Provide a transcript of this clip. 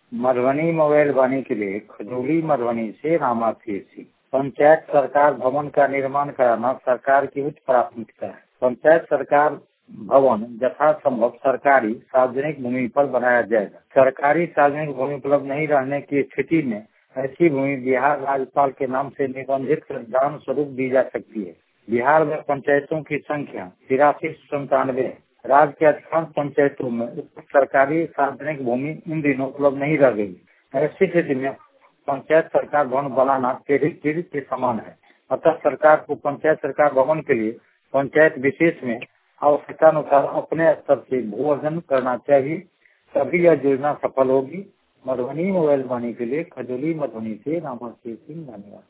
Madhubani mobile वाणी के लिए खजूली मधुबनी से रामाशीष सिंह। पंचायत सरकार भवन का निर्माण कराना सरकार की उच्च प्राथमिकता है। पंचायत सरकार भवन यथासंभव सरकारी सार्वजनिक भूमि पर बनाया जाएगा। सरकारी सार्वजनिक भूमि उपलब्ध नहीं रहने की स्थिति में ऐसी भूमि बिहार राज्यपाल के नाम से निबंधित कर दान स्वरूप दी जा सकती है। बिहार में पंचायतों की संख्या 8397 है। राज्य के अधिकांश पंचायतों में सरकारी सार्वजनिक भूमि इन दिनों उपलब्ध नहीं रह गई। ऐसी स्थिति में पंचायत सरकार भवन बनाना टेढ़ी के समान है। अतः सरकार को पंचायत सरकार भवन के लिए पंचायत विशेष में आवश्यकतानुसार अपने स्तर से भू अर्जन करना चाहिए, तभी यह योजना सफल होगी। मधुबनी मोबाइल वाणी के लिए खजूली मधुबनी से रामाशीष सिंह। धन्यवाद।